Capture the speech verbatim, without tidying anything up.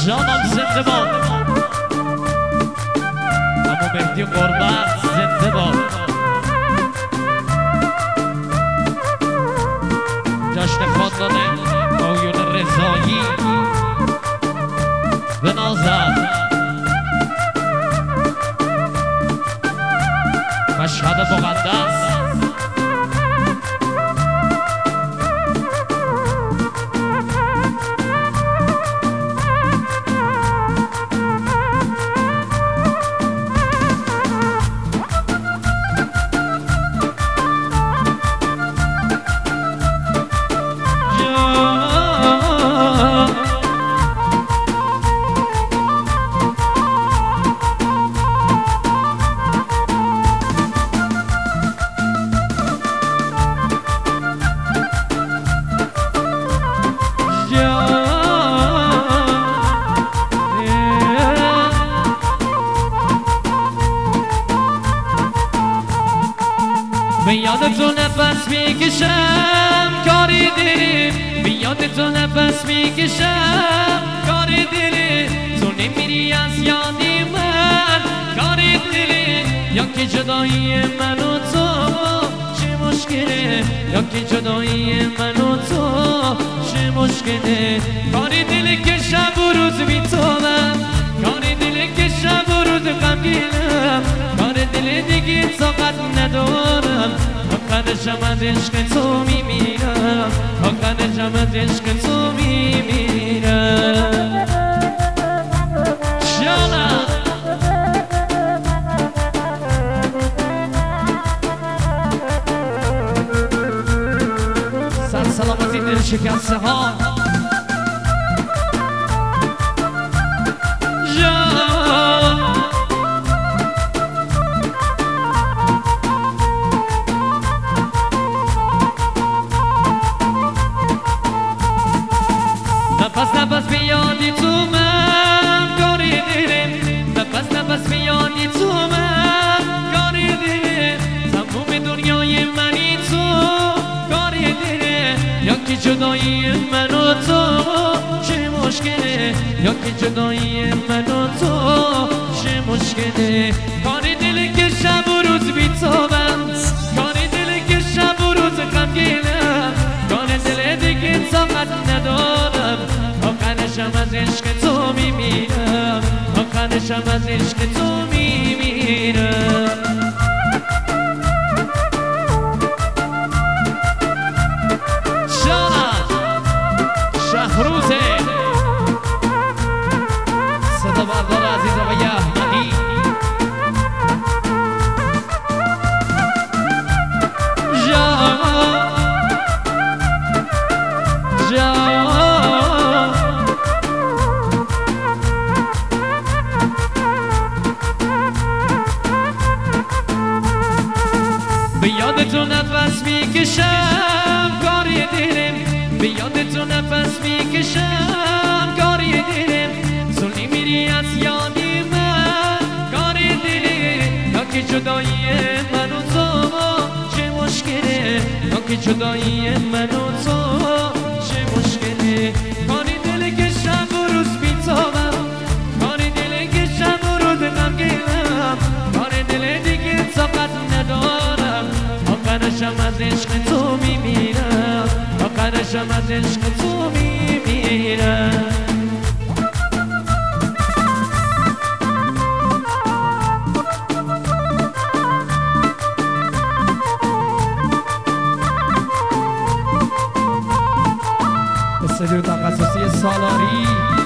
جانم زنده باد اما مهدی قربت زنده باد جشن خاندان آقایون رضایی به نازد مشهد مقدس به یاد تو نفس میکشم کاری دلی به یاد تو نفس میکشم کاری دلی تو نمیری از یادی من کاری دلی یا که جدایی من و تو چه مشکله یا که جدایی من و تو چه مشکله کاری دلی که شب و روز بیتابم کاری دلی که شب و روز غمگینم کاری دلی دیگه طاقت ندارم آخرشم از عشق تو میمیرم آخرشم از عشق تو میمیرم جانم سر سلامتی دل شکسته ها نفس نفس بیادی تو من کاری دیرم نفس نفس بیادی تو من کاری دیرم تموم دنیای منی تو کاری دیرم یا که جدایی من و تو چه مشکله یا که جدایی من و تو چه مشکله کاری دلی که شب و روز بیتابم کاری دلی که شب و روز غمگینم کاری دل دیگه طاقت ندارم آخرشم از عشق تو میمیرم آخرشم از عشق تو میمیرم جانم شهروزه صدا بردار عزیز آقای احمدی جان جان به یاد تو نفس میکشم کاری دیرم به یاد تو نفس میکشم کاری دیرم تو نمیری از یادی من کاری دیرم یا که جدایی من و تو چه مشکله یا که جدایی من و تو چه مشکله کاری دل که شب و روز بیتابم کاری دل که شب و روز غمگینم کاری دل دیگه طاقت ندارم آخرشم از عشق تو میمیرم آخرشم از عشق تو میمیرم استودیو تخصصی سالاری